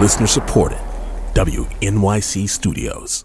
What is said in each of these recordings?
Listener supported. WNYC Studios.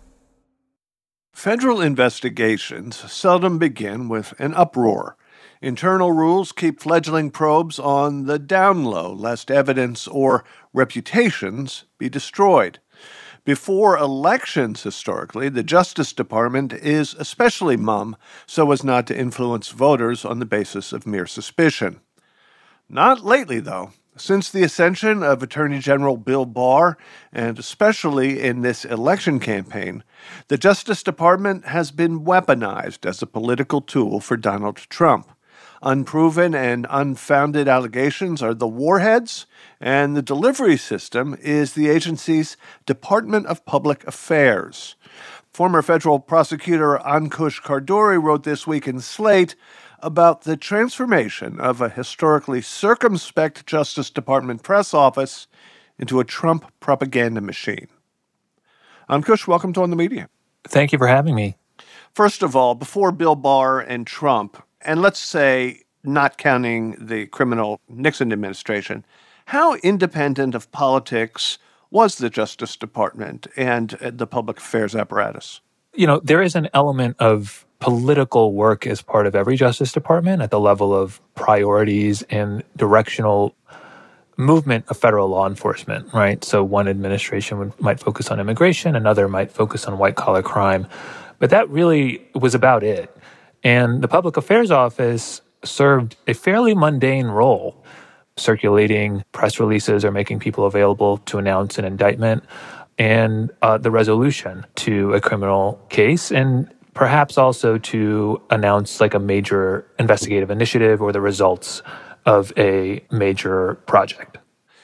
Federal investigations seldom begin with an uproar. Internal rules keep fledgling probes on the down low, lest evidence or reputations be destroyed. Before elections, historically, the Justice Department is especially mum so as not to influence voters on the basis of mere suspicion. Not lately, though. Since the ascension of Attorney General Bill Barr, and especially in this election campaign, the Justice Department has been weaponized as a political tool for Donald Trump. Unproven and unfounded allegations are the warheads, and the delivery system is the agency's Department of Public Affairs. Former federal prosecutor Ankush Khardori wrote this week in Slate about the transformation of a historically circumspect Justice Department press office into a Trump propaganda machine. Ankush, welcome to On the Media. Thank you for having me. First of all, before Bill Barr and Trump, and let's say not counting the criminal Nixon administration, how independent of politics was the Justice Department and the public affairs apparatus? You know, there is an element of political work as part of every Justice Department at the level of priorities and directional movement of federal law enforcement, right? So one administration might focus on immigration, another might focus on white-collar crime. But that really was about it. And the Public Affairs Office served a fairly mundane role, circulating press releases or making people available to announce an indictment and the resolution to a criminal case, and perhaps also to announce like a major investigative initiative or the results of a major project.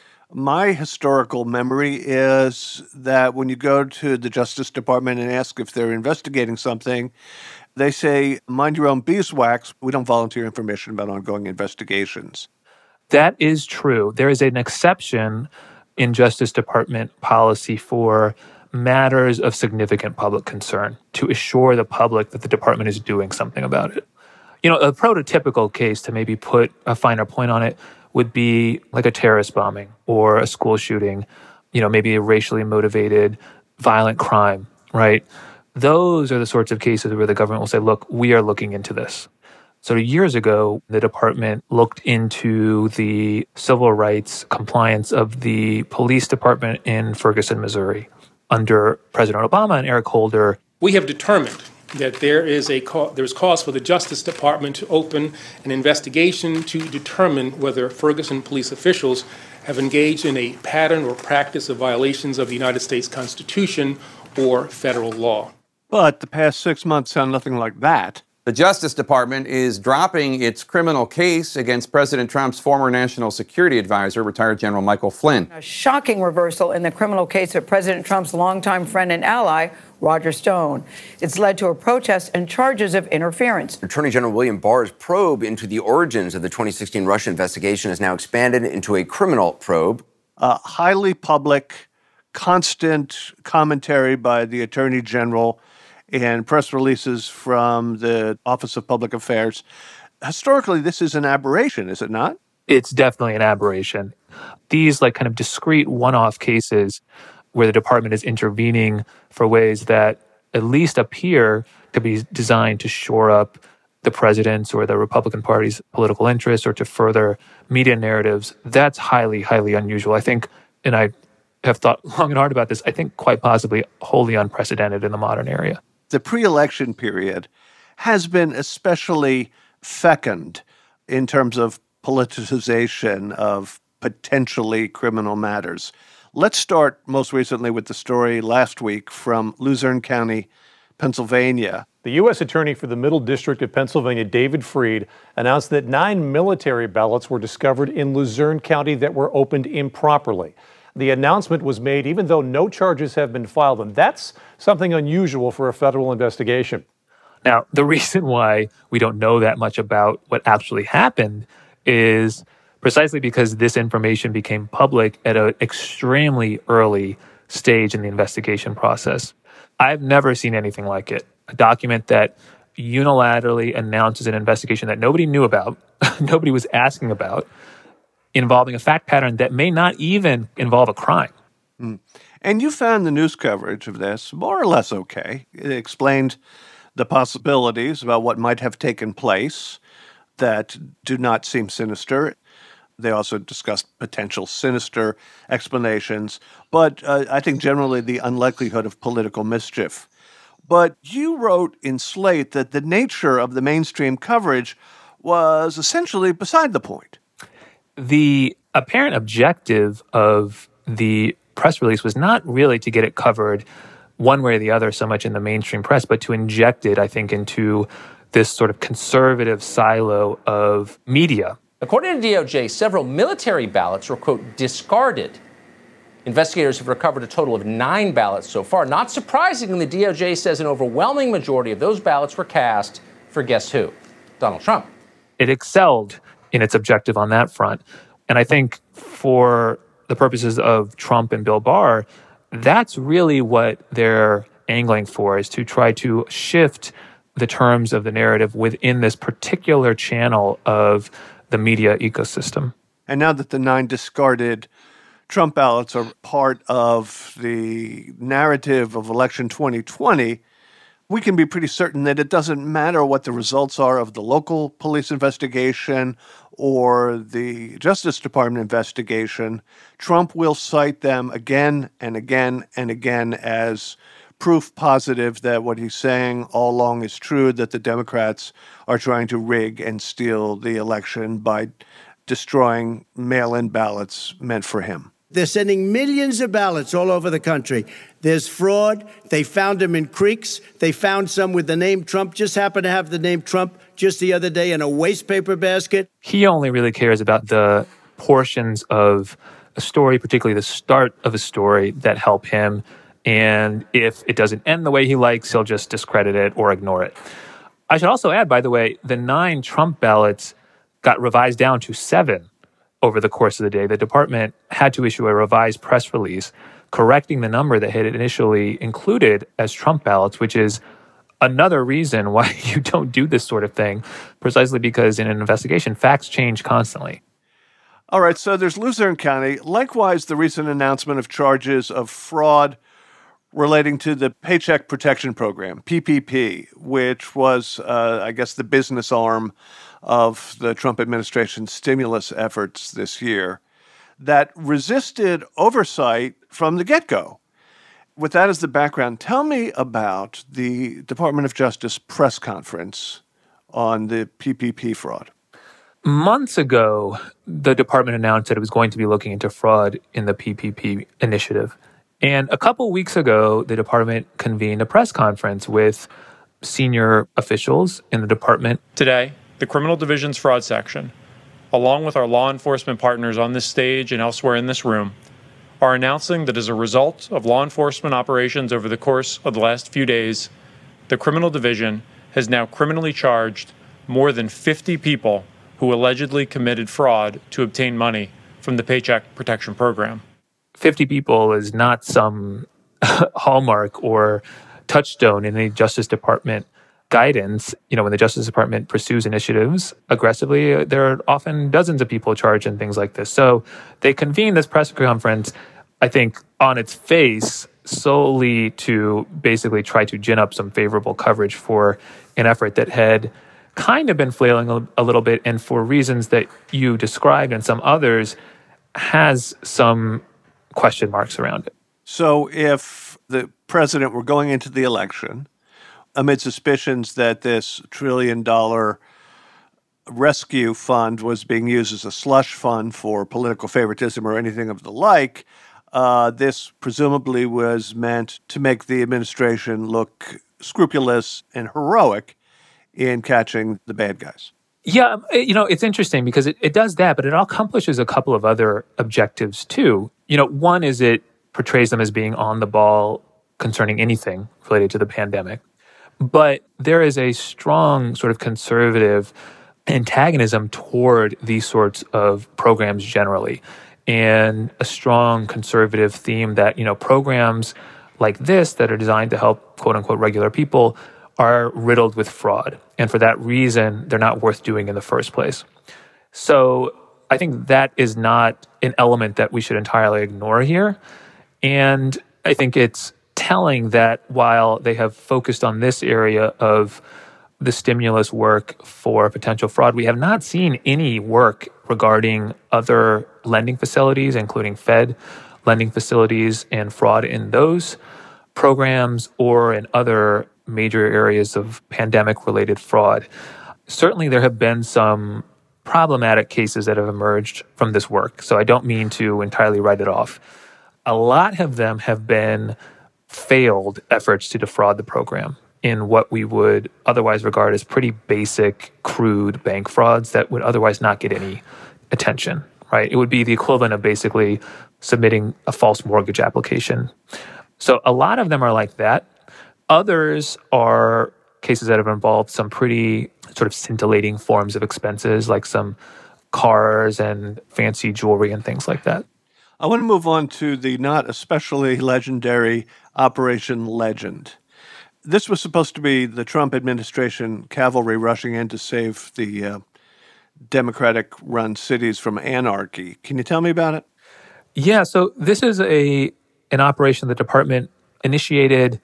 My historical memory is that when you go to the Justice Department and ask if they're investigating something, they say, mind your own beeswax. We don't volunteer information about ongoing investigations. That is true. There is an exception in Justice Department policy for matters of significant public concern to assure the public that the department is doing something about it. You know, a prototypical case, to maybe put a finer point on it, would be like a terrorist bombing or a school shooting, you know, maybe a racially motivated violent crime, right? Those are the sorts of cases where the government will say, look, we are looking into this. So years ago, the department looked into the civil rights compliance of the police department in Ferguson, Missouri. Under President Obama and Eric Holder, we have determined that there's cause for the Justice Department to open an investigation to determine whether Ferguson police officials have engaged in a pattern or practice of violations of the United States Constitution or federal law. But the past 6 months sound nothing like that. The Justice Department is dropping its criminal case against President Trump's former national security advisor, retired General Michael Flynn. A shocking reversal in the criminal case of President Trump's longtime friend and ally, Roger Stone. It's led to a protest and charges of interference. Attorney General William Barr's probe into the origins of the 2016 Russia investigation has now expanded into a criminal probe. Highly public, constant commentary by the Attorney General and press releases from the Office of Public Affairs. Historically, this is an aberration, is it not? It's definitely an aberration. These like kind of discrete one-off cases where the department is intervening for ways that at least appear to be designed to shore up the president's or the Republican Party's political interests or to further media narratives, that's highly, highly unusual. I think, and I have thought long and hard about this, I think quite possibly wholly unprecedented in the modern era. The pre-election period has been especially fecund in terms of politicization of potentially criminal matters. Let's start most recently with the story last week from Luzerne County, Pennsylvania. The U.S. Attorney for the Middle District of Pennsylvania, David Freed, announced that 9 military ballots were discovered in Luzerne County that were opened improperly. The announcement was made even though no charges have been filed, and that's something unusual for a federal investigation. Now, the reason why we don't know that much about what actually happened is precisely because this information became public at an extremely early stage in the investigation process. I've never seen anything like it. A document that unilaterally announces an investigation that nobody knew about, nobody was asking about, involving a fact pattern that may not even involve a crime. And you found the news coverage of this more or less okay. It explained the possibilities about what might have taken place that do not seem sinister. They also discussed potential sinister explanations, but I think generally the unlikelihood of political mischief. But you wrote in Slate that the nature of the mainstream coverage was essentially beside the point. The apparent objective of the press release was not really to get it covered one way or the other so much in the mainstream press, but to inject it, I think, into this sort of conservative silo of media. According to DOJ, several military ballots were, quote, discarded. Investigators have recovered a total of 9 ballots so far. Not surprisingly, the DOJ says an overwhelming majority of those ballots were cast for guess who? Donald Trump. It excelled in its objective on that front. And I think for the purposes of Trump and Bill Barr, that's really what they're angling for, is to try to shift the terms of the narrative within this particular channel of the media ecosystem. And now that the 9 discarded Trump ballots are part of the narrative of election 2020, we can be pretty certain that it doesn't matter what the results are of the local police investigation or the Justice Department investigation. Trump will cite them again and again and again as proof positive that what he's saying all along is true, that the Democrats are trying to rig and steal the election by destroying mail-in ballots meant for him. They're sending millions of ballots all over the country. There's fraud. They found them in creeks. They found some with the name Trump, just happened to have the name Trump just the other day in a wastepaper basket. He only really cares about the portions of a story, particularly the start of a story, that help him. And if it doesn't end the way he likes, he'll just discredit it or ignore it. I should also add, by the way, the 9 Trump ballots got revised down to 7 over the course of the day. The department had to issue a revised press release correcting the number that had initially included as Trump ballots, which is another reason why you don't do this sort of thing, precisely because in an investigation, facts change constantly. All right, so there's Luzerne County. Likewise, the recent announcement of charges of fraud relating to the Paycheck Protection Program, PPP, which was, I guess, the business arm of the Trump administration's stimulus efforts this year, that resisted oversight from the get-go. With that as the background, tell me about the Department of Justice press conference on the PPP fraud. Months ago, the department announced that it was going to be looking into fraud in the PPP initiative. And a couple weeks ago, the department convened a press conference with senior officials in the department. Today, the Criminal Division's Fraud Section, along with our law enforcement partners on this stage and elsewhere in this room, are announcing that as a result of law enforcement operations over the course of the last few days, the Criminal Division has now criminally charged more than 50 people who allegedly committed fraud to obtain money from the Paycheck Protection Program. 50 people is not some hallmark or touchstone in the Justice Department guidance. You know, when the Justice Department pursues initiatives aggressively, there are often dozens of people charged in things like this. So they convened this press conference, I think, on its face, solely to basically try to gin up some favorable coverage for an effort that had kind of been flailing a little bit, and for reasons that you described and some others, has some question marks around it. So if the president were going into the election amid suspicions that this $1 trillion rescue fund was being used as a slush fund for political favoritism or anything of the like, this presumably was meant to make the administration look scrupulous and heroic in catching the bad guys. Yeah, you know, it's interesting because it does that, but it accomplishes a couple of other objectives too. You know, one is it portrays them as being on the ball concerning anything related to the pandemic. But there is a strong sort of conservative antagonism toward these sorts of programs generally, and a strong conservative theme that, you know, programs like this that are designed to help quote unquote regular people are riddled with fraud. And for that reason, they're not worth doing in the first place. So I think that is not an element that we should entirely ignore here. And I think it's telling that while they have focused on this area of the stimulus work for potential fraud, we have not seen any work regarding other lending facilities, including Fed lending facilities and fraud in those programs or in other major areas of pandemic-related fraud. Certainly, there have been some problematic cases that have emerged from this work, so I don't mean to entirely write it off. A lot of them have been failed efforts to defraud the program in what we would otherwise regard as pretty basic, crude bank frauds that would otherwise not get any attention, right? It would be the equivalent of basically submitting a false mortgage application. So a lot of them are like that. Others are cases that have involved some pretty sort of scintillating forms of expenses, like some cars and fancy jewelry and things like that. I want to move on to the not especially legendary Operation Legend. This was supposed to be the Trump administration cavalry rushing in to save the Democratic-run cities from anarchy. Can you tell me about it? Yeah, so this is an operation the department initiated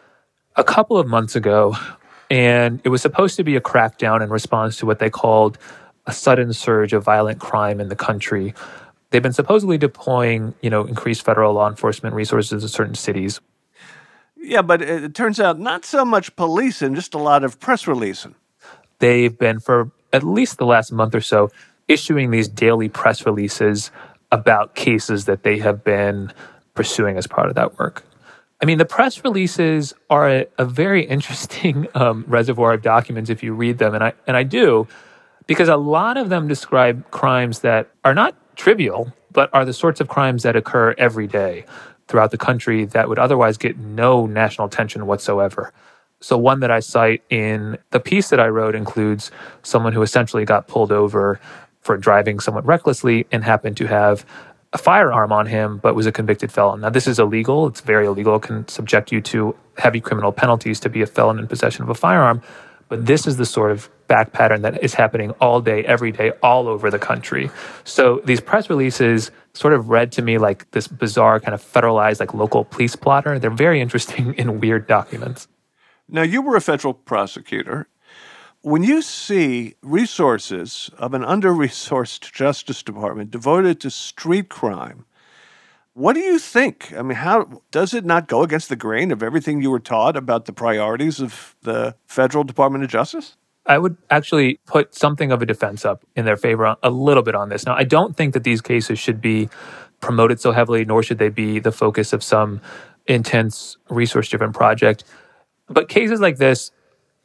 a couple of months ago, and it was supposed to be a crackdown in response to what they called a sudden surge of violent crime in the country. They've been supposedly deploying, increased federal law enforcement resources in certain cities. Yeah, but it turns out not so much policing, just a lot of press releasing. They've been, for at least the last month or so, issuing these daily press releases about cases that they have been pursuing as part of that work. I mean, the press releases are a very interesting reservoir of documents if you read them, and I do, because a lot of them describe crimes that are not trivial, but are the sorts of crimes that occur every day throughout the country that would otherwise get no national attention whatsoever. So one that I cite in the piece that I wrote includes someone who essentially got pulled over for driving somewhat recklessly and happened to have a firearm on him, but was a convicted felon. Now, this is illegal. It's very illegal. It can subject you to heavy criminal penalties to be a felon in possession of a firearm. But this is the sort of back pattern that is happening all day, every day, all over the country. So these press releases sort of read to me like this bizarre kind of federalized, like local police plotter. They're very interesting and weird documents. Now, you were a federal prosecutor. When you see resources of an under-resourced Justice Department devoted to street crime, what do you think? I mean, how does it not go against the grain of everything you were taught about the priorities of the Federal Department of Justice? I would actually put something of a defense up in their favor a little bit on this. Now, I don't think that these cases should be promoted so heavily, nor should they be the focus of some intense resource-driven project. But cases like this,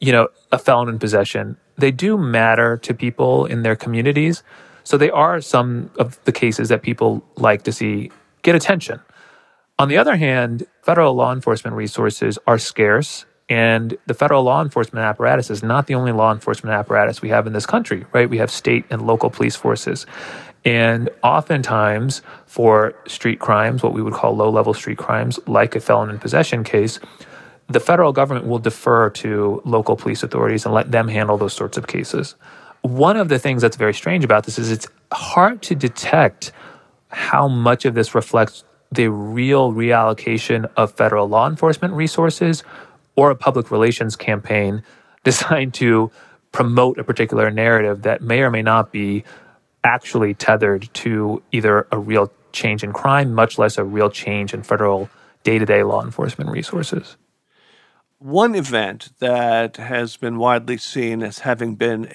a felon in possession, they do matter to people in their communities. So they are some of the cases that people like to see get attention. On the other hand, federal law enforcement resources are scarce, and the federal law enforcement apparatus is not the only law enforcement apparatus we have in this country, right? We have state and local police forces. And oftentimes for street crimes, what we would call low-level street crimes, like a felon in possession case, the federal government will defer to local police authorities and let them handle those sorts of cases. One of the things that's very strange about this is it's hard to detect how much of this reflects the real reallocation of federal law enforcement resources or a public relations campaign designed to promote a particular narrative that may or may not be actually tethered to either a real change in crime, much less a real change in federal day-to-day law enforcement resources. One event that has been widely seen as having been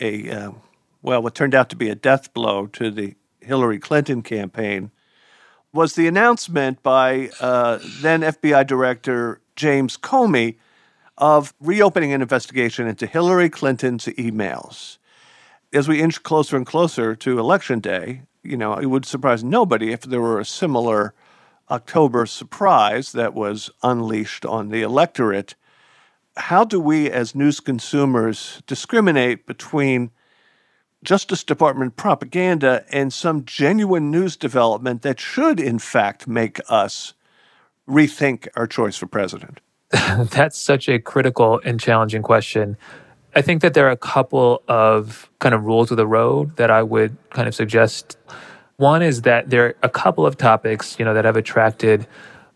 what turned out to be a death blow to the Hillary Clinton campaign was the announcement by then FBI Director James Comey of reopening an investigation into Hillary Clinton's emails. As we inch closer and closer to Election Day, it would surprise nobody if there were a similar October surprise that was unleashed on the electorate. How do we as news consumers discriminate between Justice Department propaganda and some genuine news development that should, in fact, make us rethink our choice for president? That's such a critical and challenging question. I think that there are a couple of kind of rules of the road that I would kind of suggest. One is that there are a couple of topics, that have attracted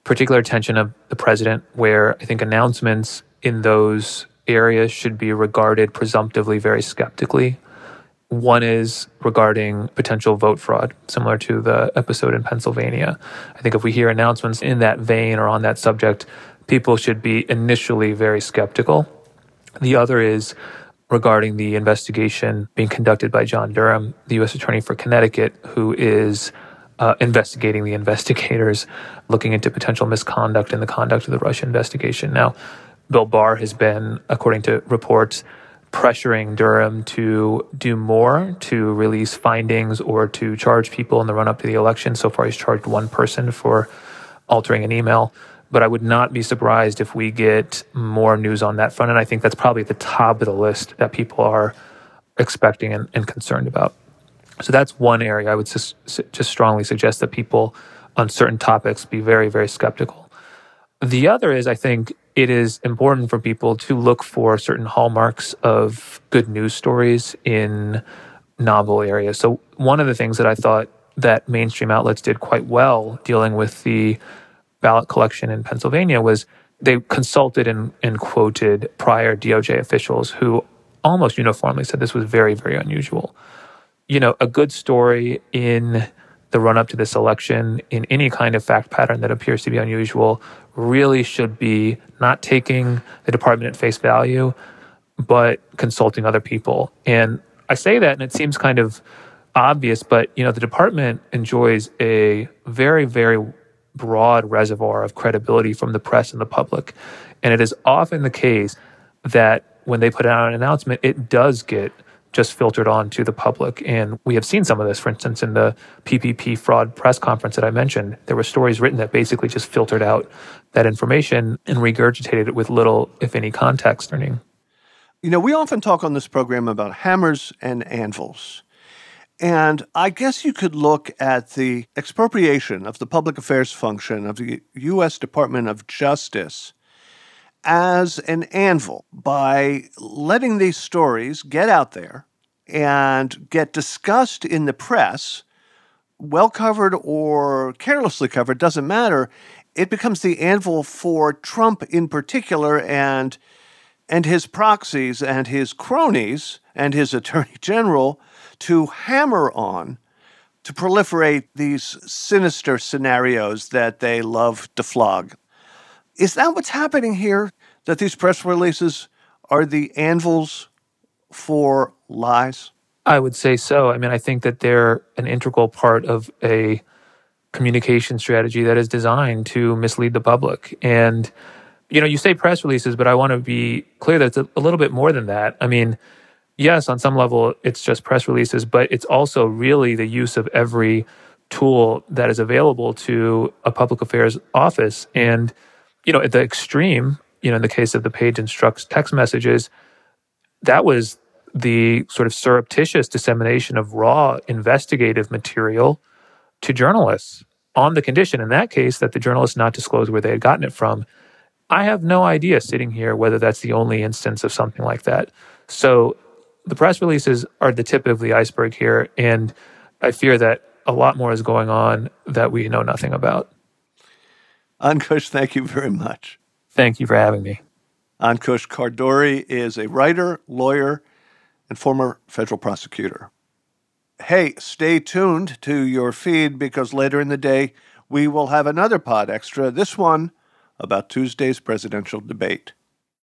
particular attention of the president, where I think announcements in those areas should be regarded presumptively very skeptically. One is regarding potential vote fraud, similar to the episode in Pennsylvania. I think if we hear announcements in that vein or on that subject, people should be initially very skeptical. The other is regarding the investigation being conducted by John Durham, the U.S. Attorney for Connecticut, who is investigating the investigators, looking into potential misconduct in the conduct of the Russia investigation. Now, Bill Barr has been, according to reports, pressuring Durham to do more, to release findings or to charge people in the run-up to the election. So far, he's charged one person for altering an email. But I would not be surprised if we get more news on that front. And I think that's probably at the top of the list that people are expecting and concerned about. So that's one area I would just strongly suggest that people on certain topics be very, very skeptical. The other is, I think, it is important for people to look for certain hallmarks of good news stories in novel areas. So one of the things that I thought that mainstream outlets did quite well dealing with the ballot collection in Pennsylvania was they consulted and quoted prior DOJ officials who almost uniformly said this was very, very unusual. You know, a good story in the run-up to this election, in any kind of fact pattern that appears to be unusual, really should be not taking the department at face value, but consulting other people. And I say that, and it seems kind of obvious, but, you know, the department enjoys a very, very broad reservoir of credibility from the press and the public. And it is often the case that when they put out an announcement, it does get just filtered on to the public. And we have seen some of this, for instance, in the PPP fraud press conference that I mentioned. There were stories written that basically just filtered out that information and regurgitated it with little, if any, context. You know, we often talk on this program about hammers and anvils. And I guess you could look at the expropriation of the public affairs function of the U.S. Department of Justice as an anvil by letting these stories get out there and get discussed in the press, well covered or carelessly covered, doesn't matter. It becomes the anvil for Trump in particular and his proxies and his cronies and his attorney general to hammer on, to proliferate these sinister scenarios that they love to flog. Is that what's happening here? That these press releases are the anvils for lies? I would say so. I mean, I think that they're an integral part of a communication strategy that is designed to mislead the public. And, you know, you say press releases, but I want to be clear that it's a little bit more than that. I mean, yes, on some level, it's just press releases, but it's also really the use of every tool that is available to a public affairs office. And, you know, at the extreme, you know, in the case of the Page Instructs text messages, that was the sort of surreptitious dissemination of raw investigative material to journalists on the condition, in that case, that the journalists not disclose where they had gotten it from. I have no idea sitting here whether that's the only instance of something like that. So the press releases are the tip of the iceberg here, and I fear that a lot more is going on that we know nothing about. Ankush, thank you very much. Thank you for having me. Ankush Khardori is a writer, lawyer, and former federal prosecutor. Hey, stay tuned to your feed because later in the day we will have another pod extra, this one about Tuesday's presidential debate.